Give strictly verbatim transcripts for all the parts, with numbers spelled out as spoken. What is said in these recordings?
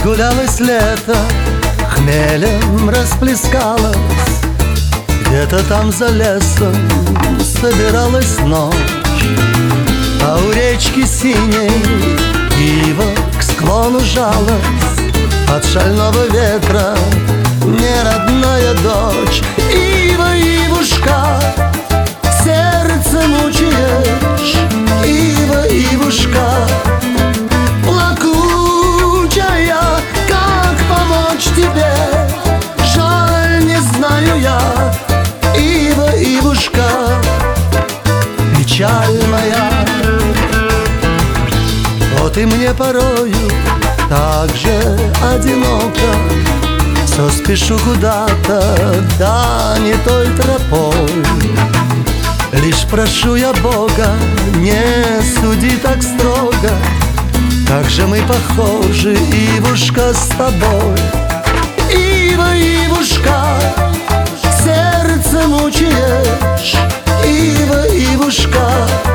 Разгулялось лето, хмелем расплескалось, где-то там за лесом собиралась ночь. А у речки синей ива к склону жалась, от шального ветра неродная дочь. Ива, ивушка, сердце мучаешь, ива, ивушка, плакучая, как помочь тебе? Жаль, не знаю я, ива, ивушка, печаль моя. Вот и мне порою так же одиноко, все спешу куда-то, да не той тропой. Лишь прошу я Бога, не суди так строго, как же мы похожи, ивушка, с тобой. Ива, ивушка, сердце мучаешь, ива, ивушка,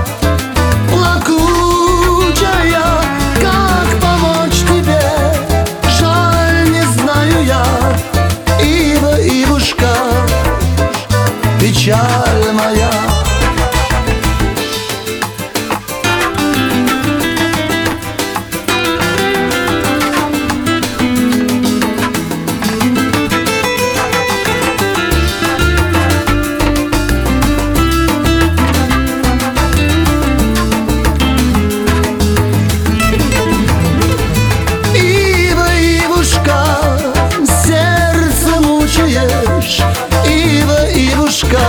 плакучая, как помочь тебе? Жаль, не знаю я, ива, ивушка, печаль моя. Ива, ивушка,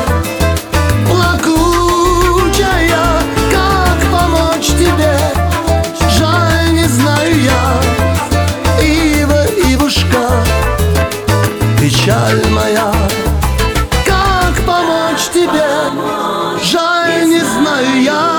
плакучая, как помочь тебе? Жаль, не знаю я, ива, ивушка, печаль моя. Как помочь тебе? Жаль, не знаю я.